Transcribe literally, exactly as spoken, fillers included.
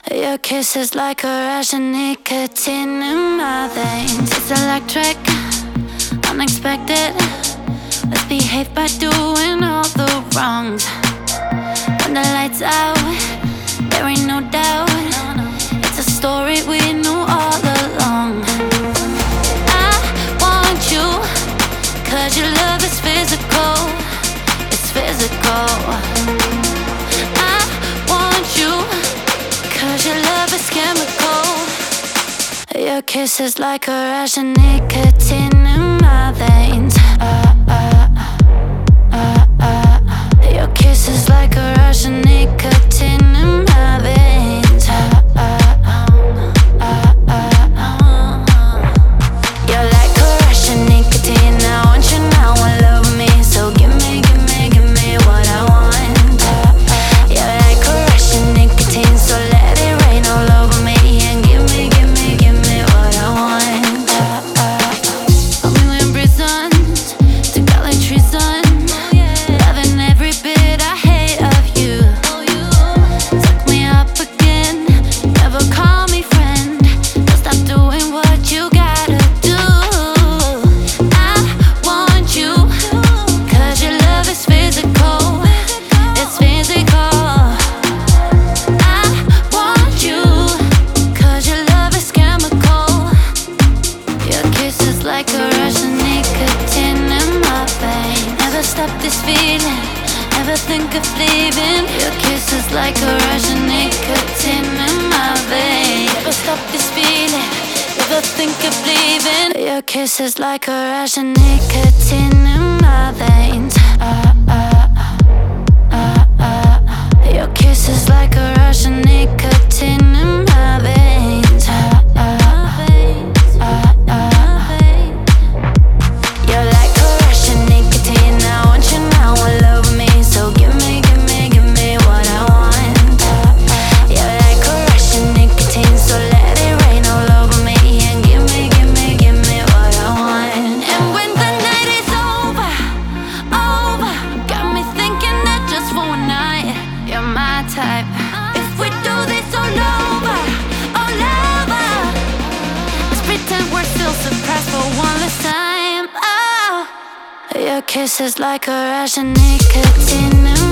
Your kiss is like a rush of nicotine in my veins. It's electric, unexpected. Let's behave by doing all the wrongs. When the lights out, there ain't no doubt. It's a story we knew all along. I want you, cause your love is physical. It's physical. I want you, cause your love is chemical. Your kiss is like a rush of nicotine in my veins. uh, uh, uh, uh. Your kiss is like a rush of nicotine in my veins. uh, uh, uh, uh, uh. You're like a rush of nicotine. I want you now, I love me. So give me, give me, give me what I want. uh, uh. You're like a rush of nicotine. So let it rain all over me and give me, give me, give me what I want. uh, uh. Hold me when prisons took out like treason. Loving every bit I hate of you. Suck me up again, never call me friend. Don't stop doing what you gotta do. I want you, cause your love is physical. It's physical. I want you, cause your love is chemical. Your kiss is like a rush of nicotine in my veins. Never stop this feeling, never think of leaving. Your kiss is like a rush of nicotine in my veins. Never stop this feeling, never think of leaving. Your kiss is like a rush of nicotine in my veins. uh, uh, uh, uh. Your kiss is like a rush of nicotine in my veins. uh, uh, uh, uh. You're like a rush of nicotine. I want you now, all over me. So give me, give me, give me what I want. uh, uh. You're like a rush of nicotine. So let it rain all over me and give me, give me, give me what I want. And when the night is over, over, got me thinking that just for one night, you're my type. If we do this all over, all over, let's pretend we're still surprised for one last time. Oh, your kiss is like a rush of nicotine in